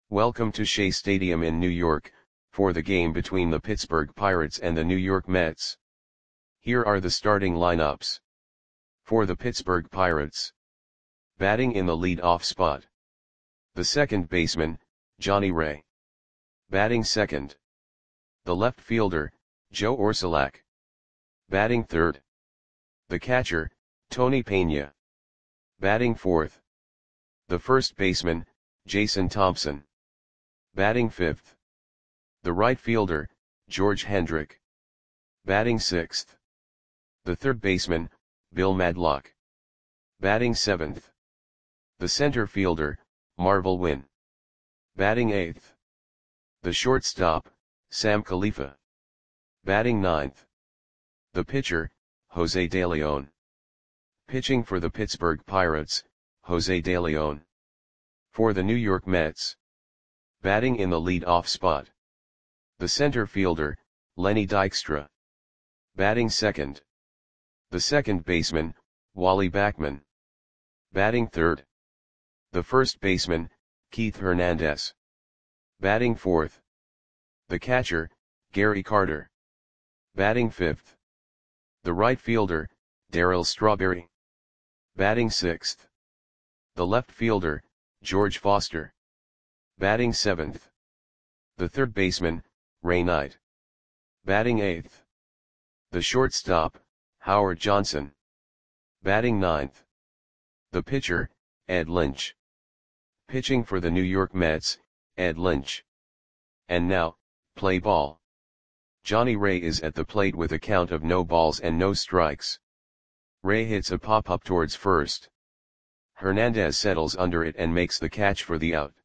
Welcome to Shea Stadium in New York, for the game between the Pittsburgh Pirates and the New York Mets. Here are the starting lineups. For the Pittsburgh Pirates. Batting in the lead-off spot. The second baseman, Johnny Ray. Batting second. The left fielder, Joe Orsulak. Batting third. The catcher, Tony Pena. Batting fourth. The first baseman, Jason Thompson. Batting fifth. The right fielder, George Hendrick. Batting sixth. The third baseman, Bill Madlock. Batting seventh. The center fielder, Marvel Wynn. Batting eighth. The shortstop, Sam Khalifa. Batting ninth. The pitcher, Jose De Leon. Pitching for the Pittsburgh Pirates, Jose De Leon. For the New York Mets. Batting in the lead-off spot. The center fielder, Lenny Dykstra. Batting second. The second baseman, Wally Backman. Batting third. The first baseman, Keith Hernandez. Batting fourth. The catcher, Gary Carter. Batting fifth. The right fielder, Darryl Strawberry. Batting sixth. The left fielder, George Foster. Batting seventh. The third baseman, Ray Knight. Batting eighth. The shortstop, Howard Johnson. Batting ninth. The pitcher, Ed Lynch. Pitching for the New York Mets, Ed Lynch. And now, play ball. Johnny Ray is at the plate with a count of no balls and no strikes. Ray hits a pop-up towards first. Hernandez settles under it and makes the catch for the out.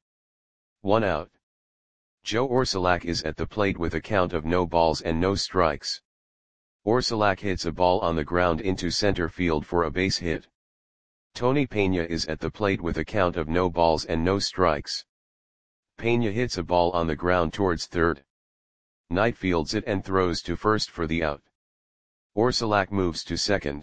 1 out. Joe Orsulak is at the plate with a count of no balls and no strikes. Orsulak hits a ball on the ground into center field for a base hit. Tony Pena is at the plate with a count of no balls and no strikes. Pena hits a ball on the ground towards third. Knight fields it and throws to first for the out. Orsulak moves to second.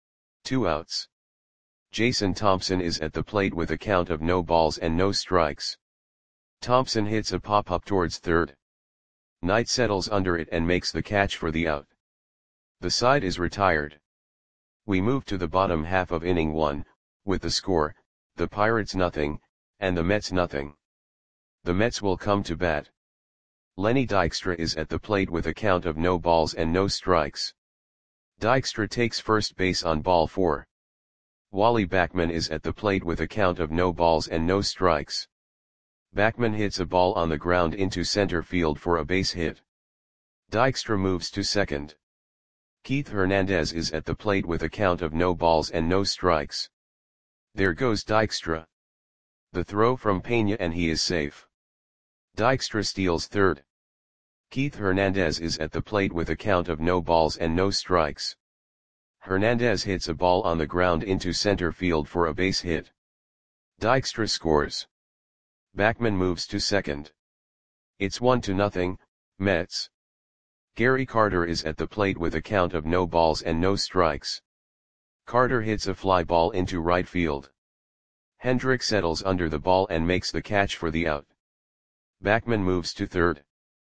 2 outs. Jason Thompson is at the plate with a count of no balls and no strikes. Thompson hits a pop-up towards third. Knight settles under it and makes the catch for the out. The side is retired. We move to the bottom half of inning 1, with the score, the Pirates nothing, and the Mets nothing. The Mets will come to bat. Lenny Dykstra is at the plate with a count of no balls and no strikes. Dykstra takes first base on ball 4. Wally Backman is at the plate with a count of no balls and no strikes. Backman hits a ball on the ground into center field for a base hit. Dykstra moves to second. Keith Hernandez is at the plate with a count of no balls and no strikes. There goes Dykstra. The throw from Pena and he is safe. Dykstra steals third. Keith Hernandez is at the plate with a count of no balls and no strikes. Hernandez hits a ball on the ground into center field for a base hit. Dykstra scores. Backman moves to second. It's 1-0, Mets. Gary Carter is at the plate with a count of no balls and no strikes. Carter hits a fly ball into right field. Hendrick settles under the ball and makes the catch for the out. Backman moves to third.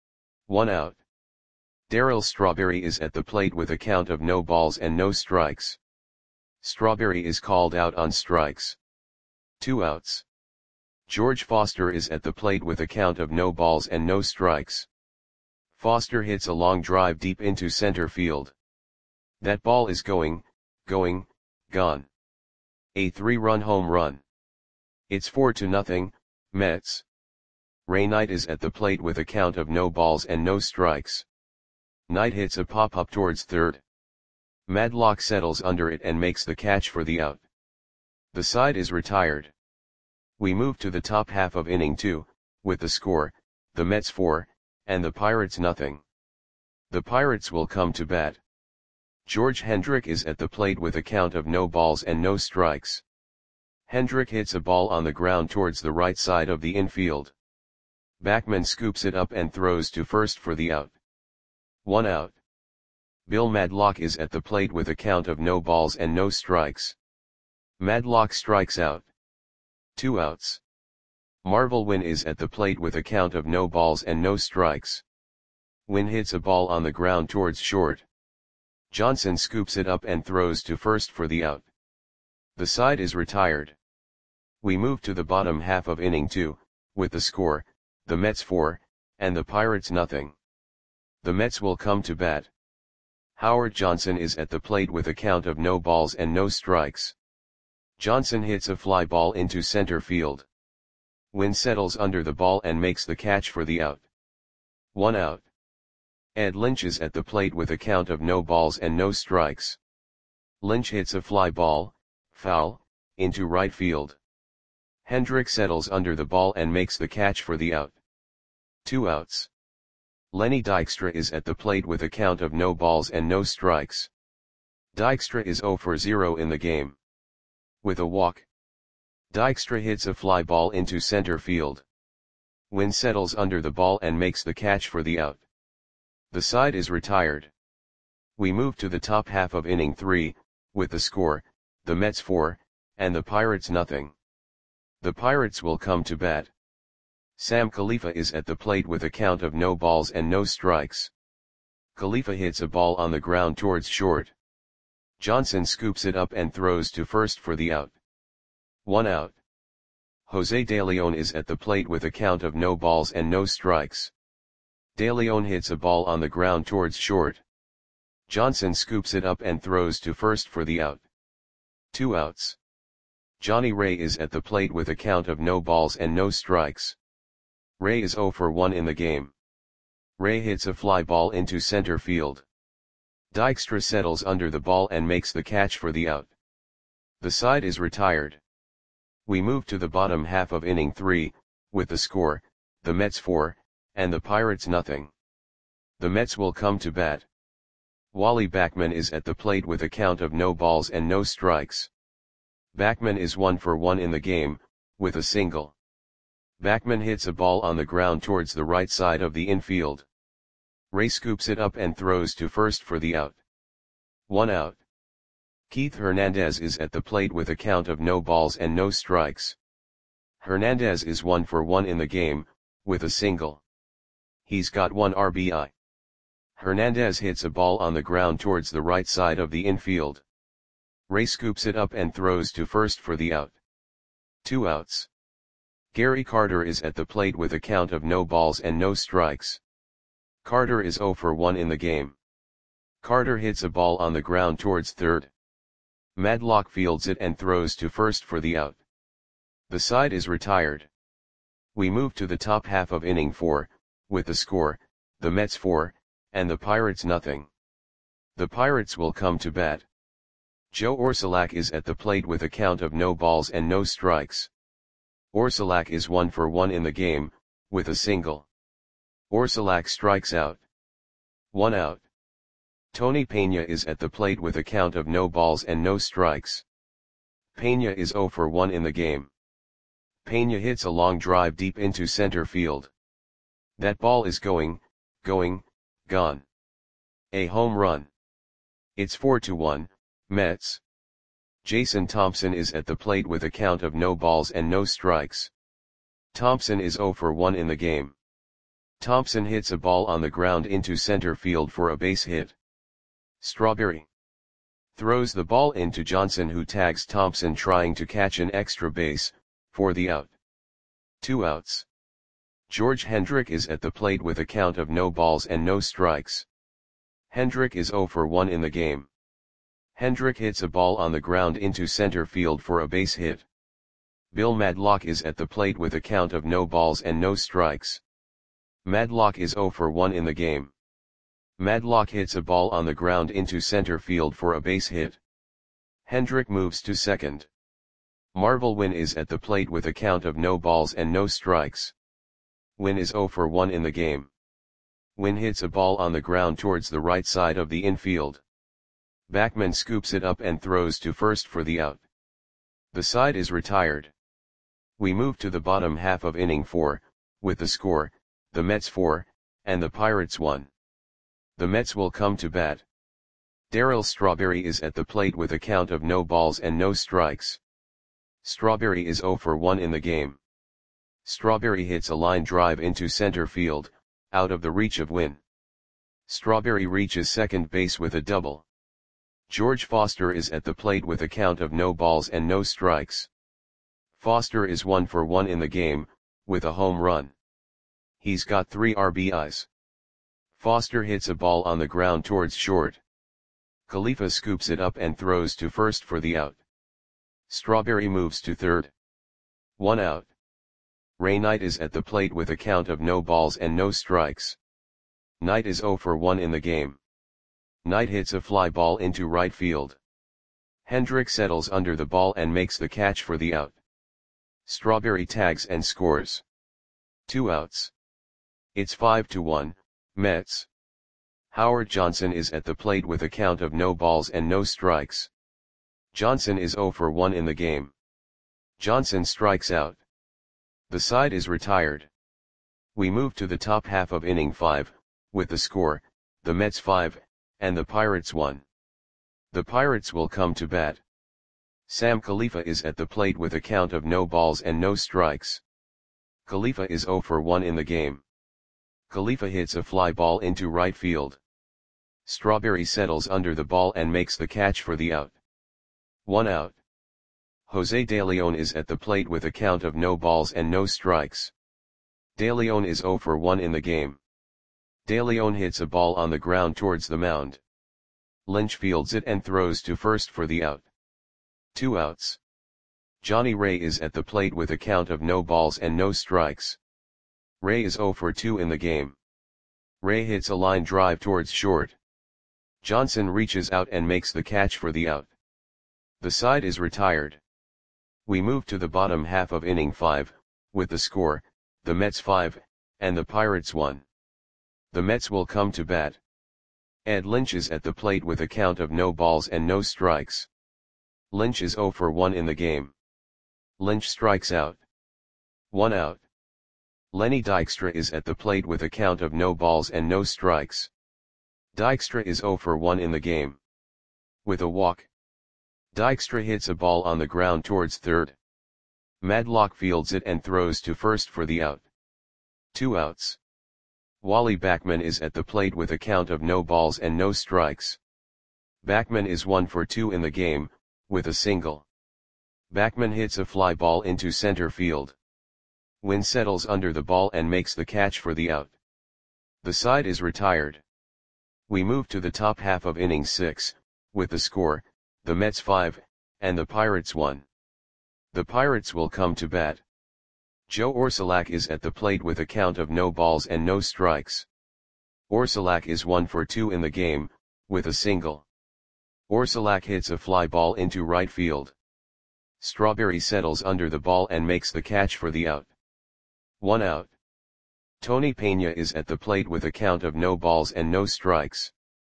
1 out. Darryl Strawberry is at the plate with a count of no balls and no strikes. Strawberry is called out on strikes. 2 outs. George Foster is at the plate with a count of no balls and no strikes. Foster hits a long drive deep into center field. That ball is gone. A 3-run home run. It's 4-0, Mets. Ray Knight is at the plate with a count of no balls and no strikes. Knight hits a pop-up towards third. Madlock settles under it and makes the catch for the out. The side is retired. We move to the top half of inning 2, with the score, the Mets 4, and the Pirates nothing. The Pirates will come to bat. George Hendrick is at the plate with a count of no balls and no strikes. Hendrick hits a ball on the ground towards the right side of the infield. Backman scoops it up and throws to first for the out. 1 out. Bill Madlock is at the plate with a count of no balls and no strikes. Madlock strikes out. 2 outs. Marvel Win is at the plate with a count of no balls and no strikes. Win hits a ball on the ground towards short. Johnson scoops it up and throws to first for the out. The side is retired. We move to the bottom half of inning 2, with the score, the Mets 4, and the Pirates nothing. The Mets will come to bat. Howard Johnson is at the plate with a count of no balls and no strikes. Johnson hits a fly ball into center field. Win settles under the ball and makes the catch for the out. 1 out. Ed Lynch is at the plate with a count of no balls and no strikes. Lynch hits a fly ball, foul, into right field. Hendrick settles under the ball and makes the catch for the out. 2 outs. Lenny Dykstra is at the plate with a count of no balls and no strikes. Dykstra is 0 for 0 in the game. With a walk, Dykstra hits a fly ball into center field. Win settles under the ball and makes the catch for the out. The side is retired. We move to the top half of inning 3, with the score, the Mets 4, and the Pirates nothing. The Pirates will come to bat. Sam Khalifa is at the plate with a count of no balls and no strikes. Khalifa hits a ball on the ground towards short. Johnson scoops it up and throws to first for the out. 1 out. Jose De Leon is at the plate with a count of no balls and no strikes. De Leon hits a ball on the ground towards short. Johnson scoops it up and throws to first for the out. 2 outs. Johnny Ray is at the plate with a count of no balls and no strikes. Ray is 0 for 1 in the game. Ray hits a fly ball into center field. Dykstra settles under the ball and makes the catch for the out. The side is retired. We move to the bottom half of inning 3, with the score, the Mets 4, and the Pirates nothing. The Mets will come to bat. Wally Backman is at the plate with a count of no balls and no strikes. Backman is 1 for 1 in the game, with a single. Backman hits a ball on the ground towards the right side of the infield. Ray scoops it up and throws to first for the out. 1 out. Keith Hernandez is at the plate with a count of no balls and no strikes. Hernandez is 1 for 1 in the game, with a single. He's got 1 RBI. Hernandez hits a ball on the ground towards the right side of the infield. Ray scoops it up and throws to first for the out. 2 outs. Gary Carter is at the plate with a count of no balls and no strikes. Carter is 0 for 1 in the game. Carter hits a ball on the ground towards third. Madlock fields it and throws to first for the out. The side is retired. We move to the top half of inning 4, with the score, the Mets 4, and the Pirates nothing. The Pirates will come to bat. Joe Orsulak is at the plate with a count of no balls and no strikes. Orsulak is 1 for 1 in the game, with a single. Orsulak strikes out. 1 out. Tony Pena is at the plate with a count of no balls and no strikes. Pena is 0 for 1 in the game. Pena hits a long drive deep into center field. That ball is gone. A home run. It's 4-1, Mets. Jason Thompson is at the plate with a count of no balls and no strikes. Thompson is 0 for 1 in the game. Thompson hits a ball on the ground into center field for a base hit. Strawberry throws the ball into Johnson, who tags Thompson trying to catch an extra base, for the out. 2 outs. George Hendrick is at the plate with a count of no balls and no strikes. Hendrick is 0 for 1 in the game. Hendrick hits a ball on the ground into center field for a base hit. Bill Madlock is at the plate with a count of no balls and no strikes. Madlock is 0 for 1 in the game. Madlock hits a ball on the ground into center field for a base hit. Hendrick moves to second. Marvel Win is at the plate with a count of no balls and no strikes. Win is 0 for 1 in the game. Win hits a ball on the ground towards the right side of the infield. Backman scoops it up and throws to first for the out. The side is retired. We move to the bottom half of inning 4, with the score, the Mets 4, and the Pirates 1. The Mets will come to bat. Darryl Strawberry is at the plate with a count of no balls and no strikes. Strawberry is 0 for 1 in the game. Strawberry hits a line drive into center field, out of the reach of Win. Strawberry reaches second base with a double. George Foster is at the plate with a count of no balls and no strikes. Foster is 1 for 1 in the game, with a home run. He's got 3 RBIs. Foster hits a ball on the ground towards short. Khalifa scoops it up and throws to first for the out. Strawberry moves to third. 1 out. Ray Knight is at the plate with a count of no balls and no strikes. Knight is 0 for 1 in the game. Knight hits a fly ball into right field. Hendrick settles under the ball and makes the catch for the out. Strawberry tags and scores. 2 outs. It's 5-1, Mets. Howard Johnson is at the plate with a count of no balls and no strikes. Johnson is 0 for 1 in the game. Johnson strikes out. The side is retired. We move to the top half of inning 5, with the score, the Mets 5, and the Pirates 1. The Pirates will come to bat. Sam Khalifa is at the plate with a count of no balls and no strikes. Khalifa is 0 for 1 in the game. Khalifa hits a fly ball into right field. Strawberry settles under the ball and makes the catch for the out. 1 out. Jose De Leon is at the plate with a count of no balls and no strikes. De Leon is 0 for 1 in the game. De Leon hits a ball on the ground towards the mound. Lynch fields it and throws to first for the out. 2 outs. Johnny Ray is at the plate with a count of no balls and no strikes. Ray is 0 for 2 in the game. Ray hits a line drive towards short. Johnson reaches out and makes the catch for the out. The side is retired. We move to the bottom half of inning 5, with the score, the Mets 5, and the Pirates 1. The Mets will come to bat. Ed Lynch is at the plate with a count of no balls and no strikes. Lynch is 0 for 1 in the game. Lynch strikes out. 1 out. Lenny Dykstra is at the plate with a count of no balls and no strikes. Dykstra is 0 for 1 in the game. With a walk. Dykstra hits a ball on the ground towards third. Madlock fields it and throws to first for the out. 2 outs. Wally Backman is at the plate with a count of no balls and no strikes. Backman is 1 for 2 in the game, with a single. Backman hits a fly ball into center field. Wynn settles under the ball and makes the catch for the out. The side is retired. We move to the top half of inning 6, with the score, the Mets 5, and the Pirates 1. The Pirates will come to bat. Joe Orsulak is at the plate with a count of no balls and no strikes. Orsulak is 1 for 2 in the game, with a single. Orsulak hits a fly ball into right field. Strawberry settles under the ball and makes the catch for the out. 1 out. Tony Pena is at the plate with a count of no balls and no strikes.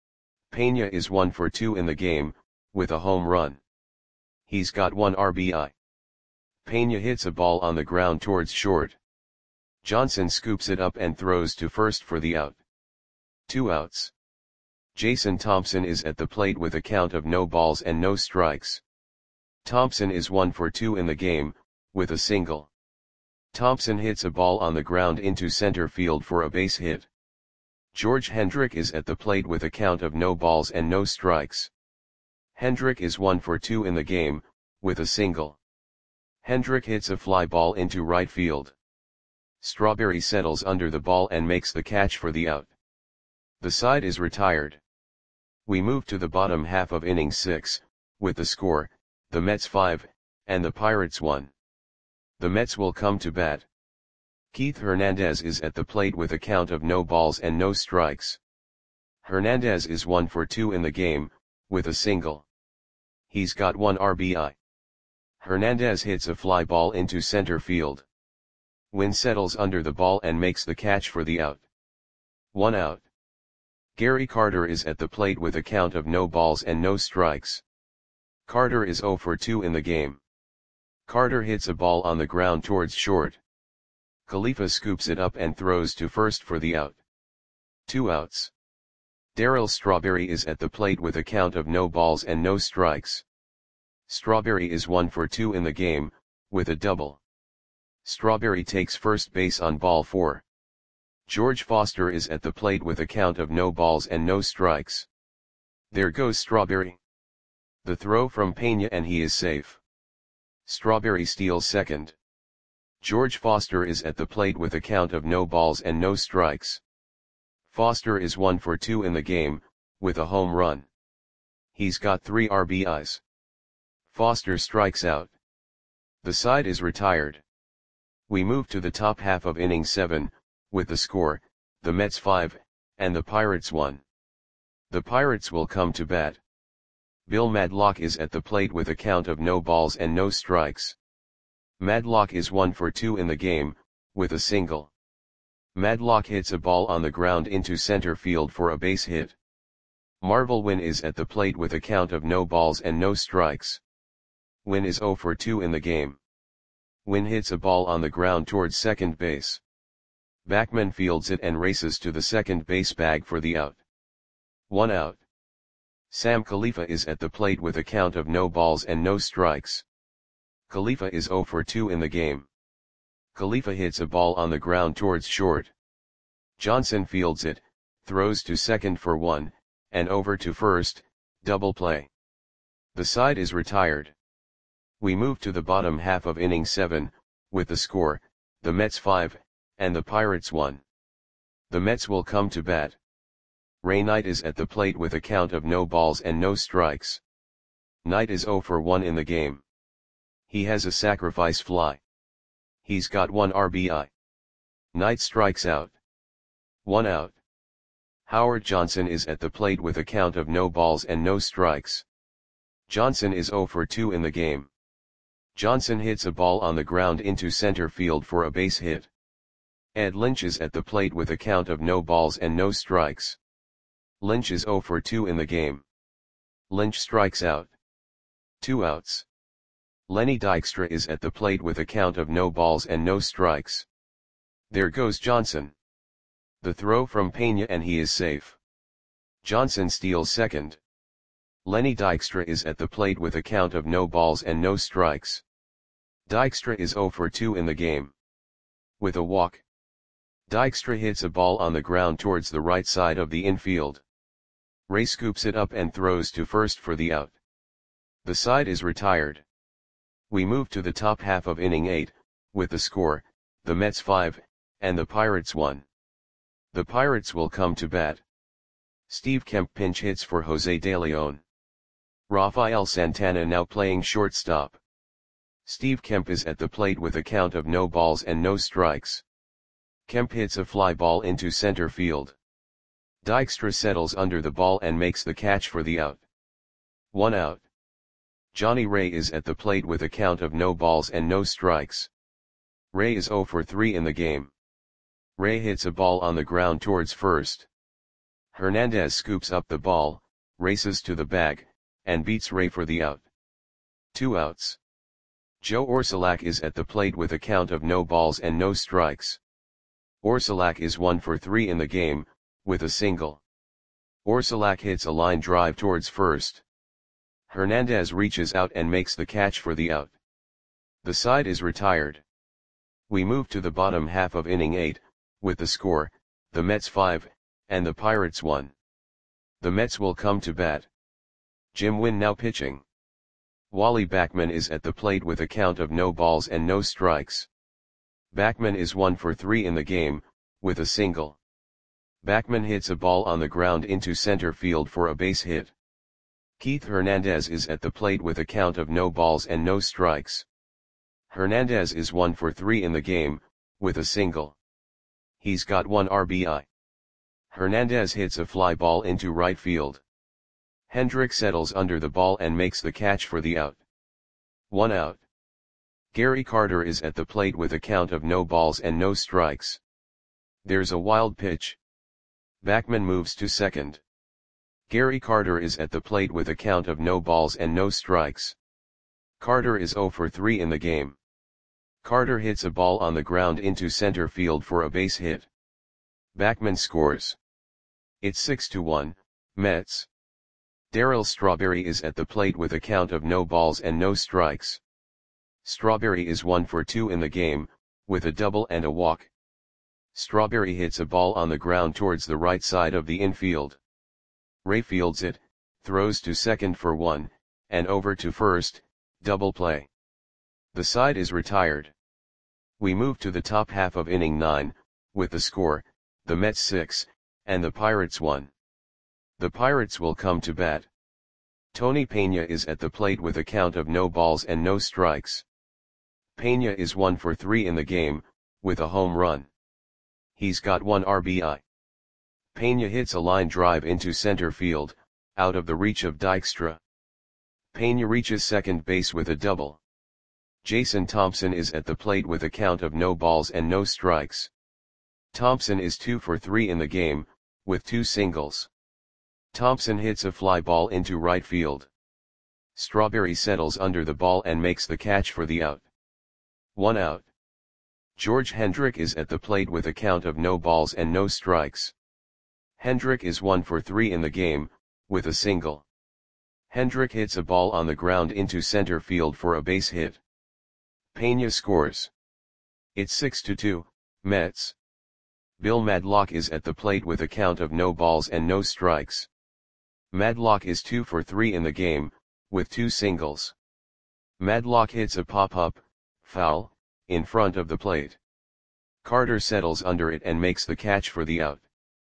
Pena is 1 for 2 in the game, with a home run. He's got 1 RBI. Pena hits a ball on the ground towards short. Johnson scoops it up and throws to first for the out. 2 outs. Jason Thompson is at the plate with a count of no balls and no strikes. Thompson is 1 for 2 in the game, with a single. Thompson hits a ball on the ground into center field for a base hit. George Hendrick is at the plate with a count of no balls and no strikes. Hendrick is 1 for 2 in the game, with a single. Hendrick hits a fly ball into right field. Strawberry settles under the ball and makes the catch for the out. The side is retired. We move to the bottom half of inning 6, with the score, the Mets 5, and the Pirates 1. The Mets will come to bat. Keith Hernandez is at the plate with a count of no balls and no strikes. Hernandez is 1 for 2 in the game, with a single. He's got 1 RBI. Hernandez hits a fly ball into center field. Wynn settles under the ball and makes the catch for the out. 1 out. Gary Carter is at the plate with a count of no balls and no strikes. Carter is 0 for 2 in the game. Carter hits a ball on the ground towards short. Khalifa scoops it up and throws to first for the out. 2 outs. Darryl Strawberry is at the plate with a count of no balls and no strikes. Strawberry is 1 for 2 in the game, with a double. Strawberry takes first base on ball 4. George Foster is at the plate with a count of no balls and no strikes. There goes Strawberry. The throw from Pena and he is safe. Strawberry steals second. George Foster is at the plate with a count of no balls and no strikes. Foster is 1 for 2 in the game, with a home run. He's got 3 RBIs. Foster strikes out. The side is retired. We move to the top half of inning 7, with the score, the Mets 5, and the Pirates 1. The Pirates will come to bat. Bill Madlock is at the plate with a count of no balls and no strikes. Madlock is 1 for 2 in the game, with a single. Madlock hits a ball on the ground into center field for a base hit. Marvel Wynn is at the plate with a count of no balls and no strikes. Wynn is 0 for 2 in the game. Wynn hits a ball on the ground towards second base. Backman fields it and races to the second base bag for the out. 1 out. Sam Khalifa is at the plate with a count of no balls and no strikes. Khalifa is 0 for 2 in the game. Khalifa hits a ball on the ground towards short. Johnson fields it, throws to second for 1, and over to first, double play. The side is retired. We move to the bottom half of inning 7, with the score, the Mets 5, and the Pirates 1. The Mets will come to bat. Ray Knight is at the plate with a count of no balls and no strikes. Knight is 0 for 1 in the game. He has a sacrifice fly. He's got 1 RBI. Knight strikes out. 1 out. Howard Johnson is at the plate with a count of no balls and no strikes. Johnson is 0 for 2 in the game. Johnson hits a ball on the ground into center field for a base hit. Ed Lynch is at the plate with a count of no balls and no strikes. Lynch is 0 for 2 in the game. Lynch strikes out. 2 outs. Lenny Dykstra is at the plate with a count of no balls and no strikes. There goes Johnson. The throw from Pena and he is safe. Johnson steals second. Lenny Dykstra is at the plate with a count of no balls and no strikes. Dykstra is 0 for 2 in the game. With a walk. Dykstra hits a ball on the ground towards the right side of the infield. Ray scoops it up and throws to first for the out. The side is retired. We move to the top half of inning 8, with the score, the Mets 5, and the Pirates 1. The Pirates will come to bat. Steve Kemp pinch hits for Jose De Leon. Rafael Santana now playing shortstop. Steve Kemp is at the plate with a count of no balls and no strikes. Kemp hits a fly ball into center field. Dykstra settles under the ball and makes the catch for the out. 1 out. Johnny Ray is at the plate with a count of no balls and no strikes. Ray is 0 for 3 in the game. Ray hits a ball on the ground towards first. Hernandez scoops up the ball, races to the bag, and beats Ray for the out. 2 outs. Joe Orsulak is at the plate with a count of no balls and no strikes. Orsulak is 1 for 3 in the game, with a single. Orsulak hits a line drive towards first. Hernandez reaches out and makes the catch for the out. The side is retired. We move to the bottom half of inning 8, with the score, the Mets 5, and the Pirates 1. The Mets will come to bat. Jim Wynn now pitching. Wally Backman is at the plate with a count of no balls and no strikes. Backman is 1 for 3 in the game, with a single. Backman hits a ball on the ground into center field for a base hit. Keith Hernandez is at the plate with a count of no balls and no strikes. Hernandez is 1 for 3 in the game, with a single. He's got 1 RBI. Hernandez hits a fly ball into right field. Hendrick settles under the ball and makes the catch for the out. 1 out. Gary Carter is at the plate with a count of no balls and no strikes. There's a wild pitch. Backman moves to second. Gary Carter is at the plate with a count of no balls and no strikes. Carter is 0 for 3 in the game. Carter hits a ball on the ground into center field for a base hit. Backman scores. It's 6-1, Mets. Darryl Strawberry is at the plate with a count of no balls and no strikes. Strawberry is 1 for 2 in the game, with a double and a walk. Strawberry hits a ball on the ground towards the right side of the infield. Ray fields it, throws to second for 1, and over to first, double play. The side is retired. We move to the top half of inning 9, with the score, the Mets 6, and the Pirates 1. The Pirates will come to bat. Tony Peña is at the plate with a count of no balls and no strikes. Peña is 1 for 3 in the game, with a home run. He's got 1 RBI. Peña hits a line drive into center field, out of the reach of Dykstra. Peña reaches second base with a double. Jason Thompson is at the plate with a count of no balls and no strikes. Thompson is 2 for 3 in the game, with 2 singles. Thompson hits a fly ball into right field. Strawberry settles under the ball and makes the catch for the out. 1 out. George Hendrick is at the plate with a count of no balls and no strikes. Hendrick is 1 for 3 in the game, with a single. Hendrick hits a ball on the ground into center field for a base hit. Peña scores. It's 6-2, Mets. Bill Madlock is at the plate with a count of no balls and no strikes. Madlock is 2 for 3 in the game, with 2 singles. Madlock hits a pop-up, foul, in front of the plate. Carter settles under it and makes the catch for the out.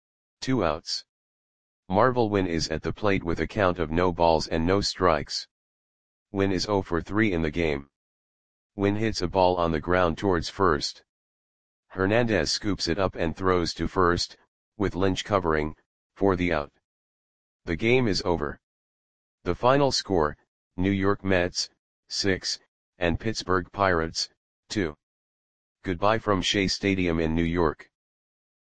2 outs. Marvel Wynn is at the plate with a count of no balls and no strikes. Wynn is 0 for 3 in the game. Wynn hits a ball on the ground towards first. Hernandez scoops it up and throws to first, with Lynch covering, for the out. The game is over. The final score, New York Mets, 6, and Pittsburgh Pirates, 2. Goodbye from Shea Stadium in New York.